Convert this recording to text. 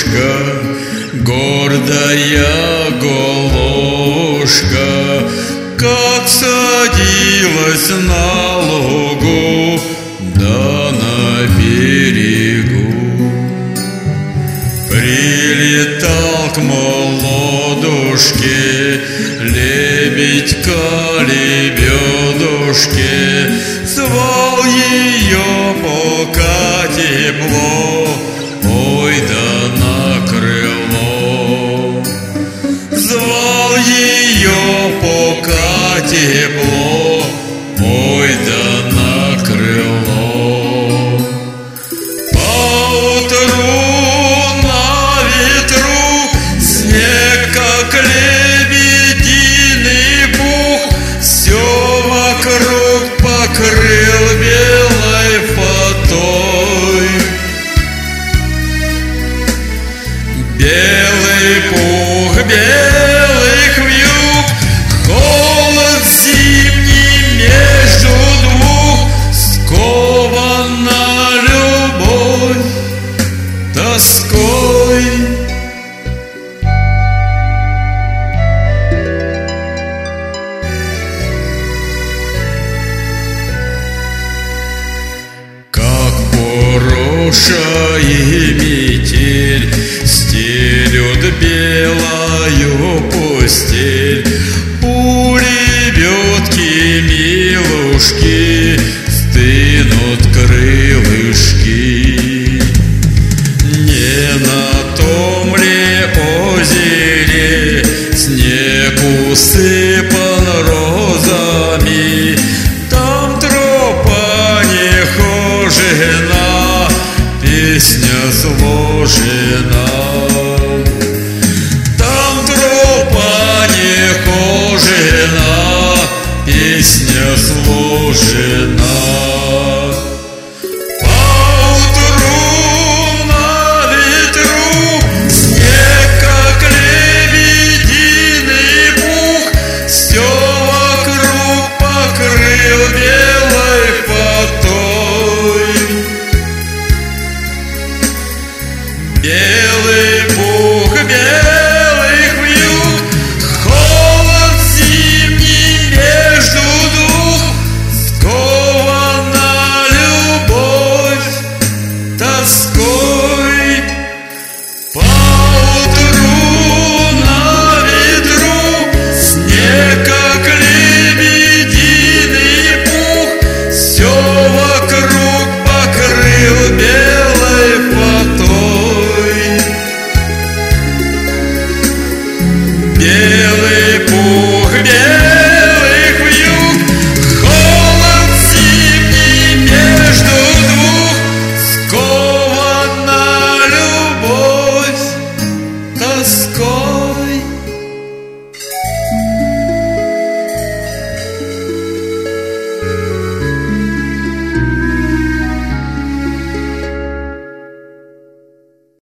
гордая голошка, как садилась на лугу да на берегу. Прилетал к молодушке лебедь к лебедушке, звал ее, пока тепло, ой да на крыло. Звал ее, пока тепло, ой да на крыло. Поутру на ветру снег, как лебединый пух, все вокруг покрыл белой фатой. Белый пух белых вьюг, холод зимний между двух, скована любовь тоской. Как пороша и метель стелют белую постель, у лебедки милушки